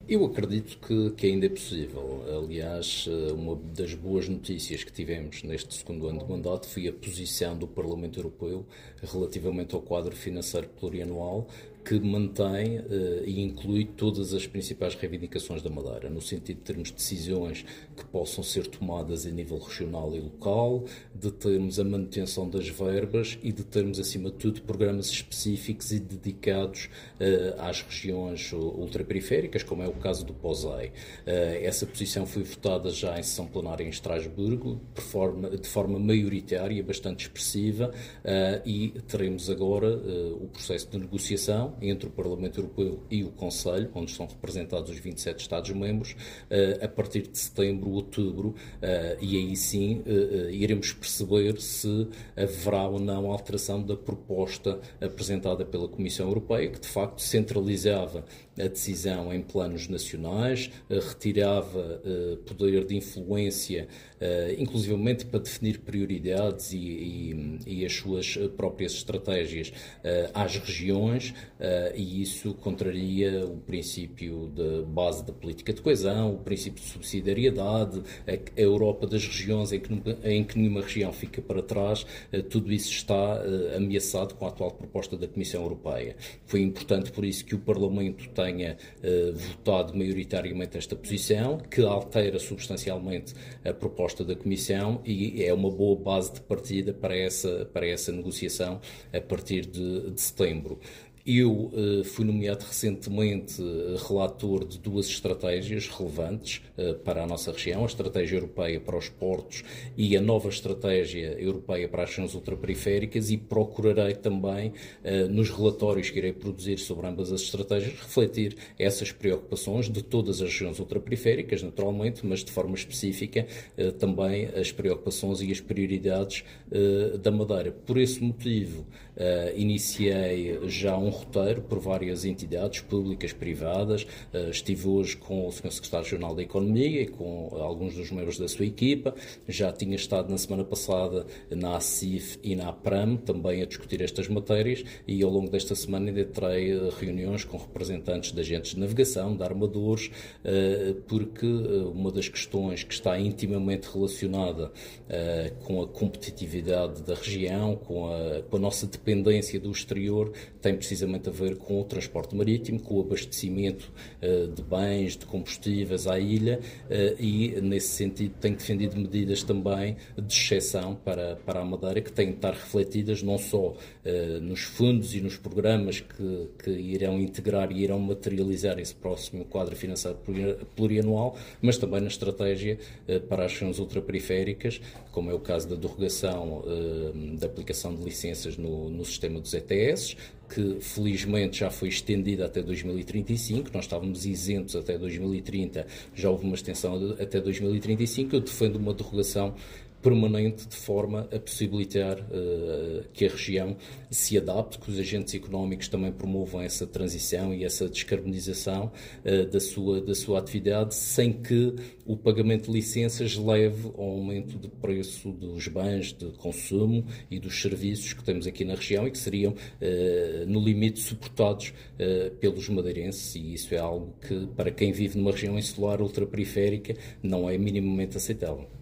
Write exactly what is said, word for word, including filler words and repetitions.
Eu acredito que, que ainda é possível. Aliás, uma das boas notícias que tivemos neste segundo ano de mandato foi a posição do Parlamento Europeu relativamente ao quadro financeiro plurianual, que mantém uh, e inclui todas as principais reivindicações da Madeira, no sentido de termos decisões que possam ser tomadas a nível regional e local, de termos a manutenção das verbas e de termos, acima de tudo, programas específicos e dedicados uh, às regiões ultraperiféricas, como é o caso do POSEI. Uh, essa posição foi votada já em sessão plenária em Estrasburgo, de forma, de forma maioritária, bastante expressiva, uh, e teremos agora uh, o processo de negociação entre o Parlamento Europeu e o Conselho, onde estão representados os vinte e sete Estados-membros, a partir de setembro, outubro, e aí sim iremos perceber se haverá ou não alteração da proposta apresentada pela Comissão Europeia, que de facto centralizava a decisão em planos nacionais, retirava poder de influência, inclusivamente para definir prioridades e, e, e as suas próprias estratégias às regiões, Uh, e isso contraria o princípio de base da política de coesão, o princípio de subsidiariedade, a, a Europa das regiões, em que, em que nenhuma região fica para trás. Uh, tudo isso está uh, ameaçado com a atual proposta da Comissão Europeia. Foi importante, por isso, que o Parlamento tenha uh, votado maioritariamente esta posição, que altera substancialmente a proposta da Comissão, e é uma boa base de partida para essa, para essa negociação a partir de, de setembro. Eu uh, fui nomeado recentemente uh, relator de duas estratégias relevantes uh, para a nossa região, a estratégia europeia para os portos e a nova estratégia europeia para as regiões ultraperiféricas, e procurarei também, uh, nos relatórios que irei produzir sobre ambas as estratégias, refletir essas preocupações de todas as regiões ultraperiféricas, naturalmente, mas de forma específica uh, também as preocupações e as prioridades uh, da Madeira. Por esse motivo, uh, iniciei já um roteiro por várias entidades públicas, privadas. Uh, estive hoje com o senhor Secretário-Geral da Economia e com alguns dos membros da sua equipa. Já tinha estado na semana passada na A C I F e na APRAM também a discutir estas matérias, e ao longo desta semana ainda terei uh, reuniões com representantes de agentes de navegação, de armadores, uh, porque uh, uma das questões que está intimamente relacionada uh, com a competitividade da região, com a, com a nossa dependência do exterior, tem precisamente a ver com o transporte marítimo, com o abastecimento uh, de bens, de combustíveis à ilha, uh, e nesse sentido tenho defendido medidas também de exceção para, para a Madeira, que têm de estar refletidas não só uh, nos fundos e nos programas que, que irão integrar e irão materializar esse próximo quadro financeiro plurianual, mas também na estratégia uh, para as regiões ultraperiféricas, como é o caso da derrogação uh, da aplicação de licenças no, no sistema dos E T S, que felizmente já foi estendida até dois mil e trinta e cinco, nós estávamos isentos até dois mil e trinta, já houve uma extensão até dois mil e trinta e cinco, eu defendo uma derrogação permanente, de forma a possibilitar uh, que a região se adapte, que os agentes económicos também promovam essa transição e essa descarbonização uh, da, sua, da sua atividade, sem que o pagamento de licenças leve ao aumento de preço dos bens de consumo e dos serviços que temos aqui na região e que seriam, uh, no limite, suportados uh, pelos madeirenses, e isso é algo que, para quem vive numa região insular ultraperiférica, não é minimamente aceitável.